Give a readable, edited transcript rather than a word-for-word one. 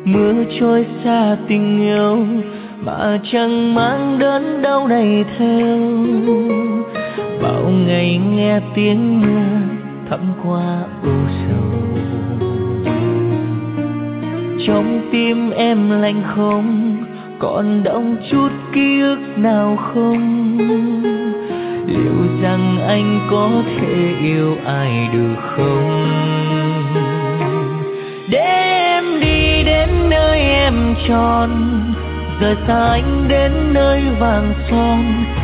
mưa trôi xa tình yêu mà chẳng mang đến đâu này theo. Bao ngày nghe tiếng mưa thấm qua ưu sầu, trong tim em lạnh không còn đọng chút ký ức nào không. Liệu rằng anh có thể yêu ai được không? Để em đi đến nơi em tròn, rời xa anh đến nơi vàng son.